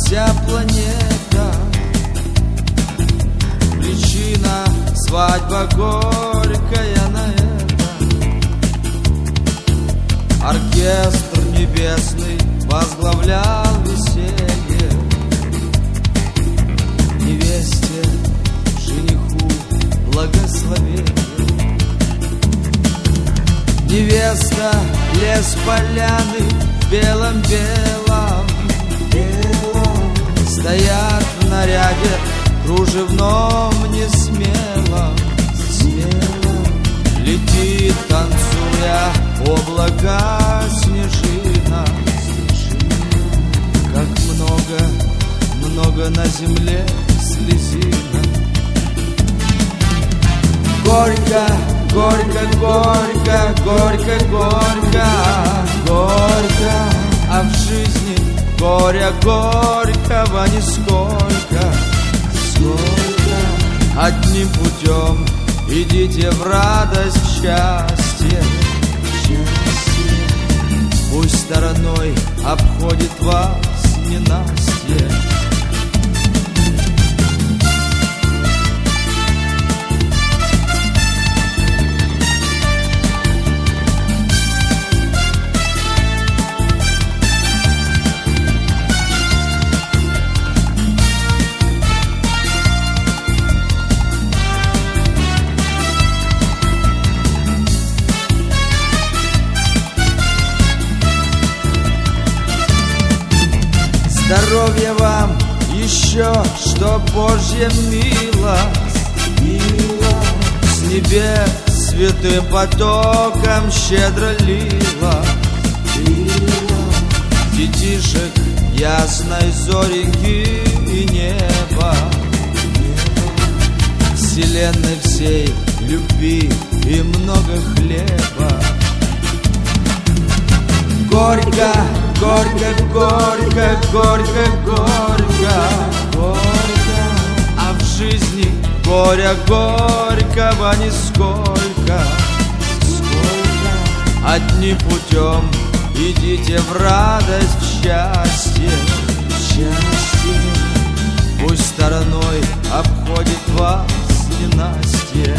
вся планета. Причина свадьба горькая на это. Оркестр небесный возглавлял веселье. Невесте, жениху благословение. Невеста, лес, поляны в белом-белом. Стоят в наряде кружевном несмелом. Летит, танцуя, облака снежина. Как много на земле слезина. Горько, горько, горько, горько, горько, горько, а в жизни горя горького нисколько. Сколько одним путем идите в радость, счастье. Пусть стороной обходит вас ненастье. Здоровья вам еще, что Божья милость. С небес святым потоком щедро лила. Детишек ясной зореньки и неба. Вселенной всей любви и много хлеба. Горько, горько, горько, горько, горько, горько, а в жизни горя горького нисколько. Сколько одним путем идите в радость, в счастье. Пусть стороной обходит вас ненастье.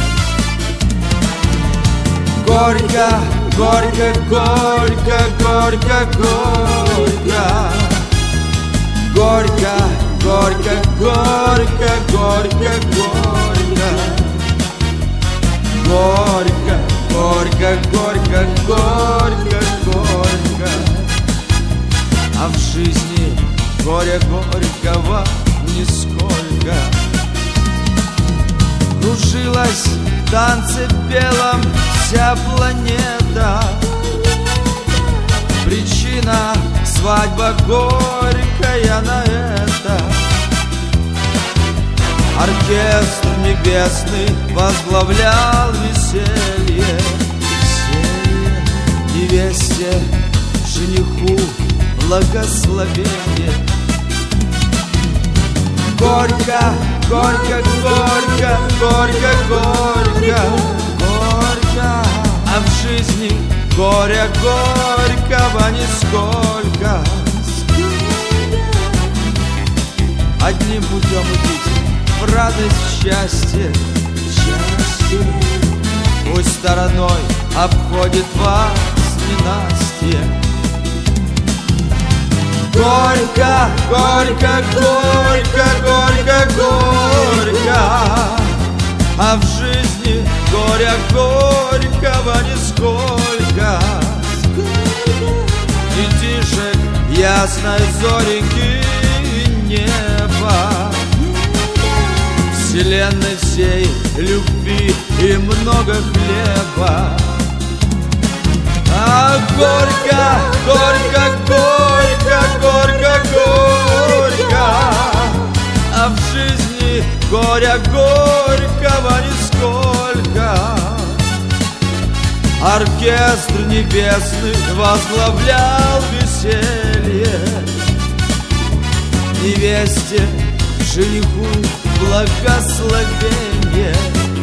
Горько, горько, горько, горько, горько, горько, горько, горько, горько, горько, горько, горько, горько, горько, а в жизни горя горького нисколько. Кружилась в танце белом вся планета. Причина свадьба горькая на это. Оркестр небесный возглавлял веселье. Невесте, жениху благословение. Горько, горько, горько, горько, горько, горько, а в жизни горя горького нисколько. Одним путем идите в радость, в счастье. Пусть стороной обходит вас ненастье. Горько, горько, горько, горько, горько, а в жизни горя горького нисколько. Детишек ясной зореньки и неба. Вселенной всей любви и много хлеба. А горько, горько, горько, горько, горько, а в жизни горя горького нисколько. Оркестр небесный возглавлял веселье. Невесте, жениху благословение.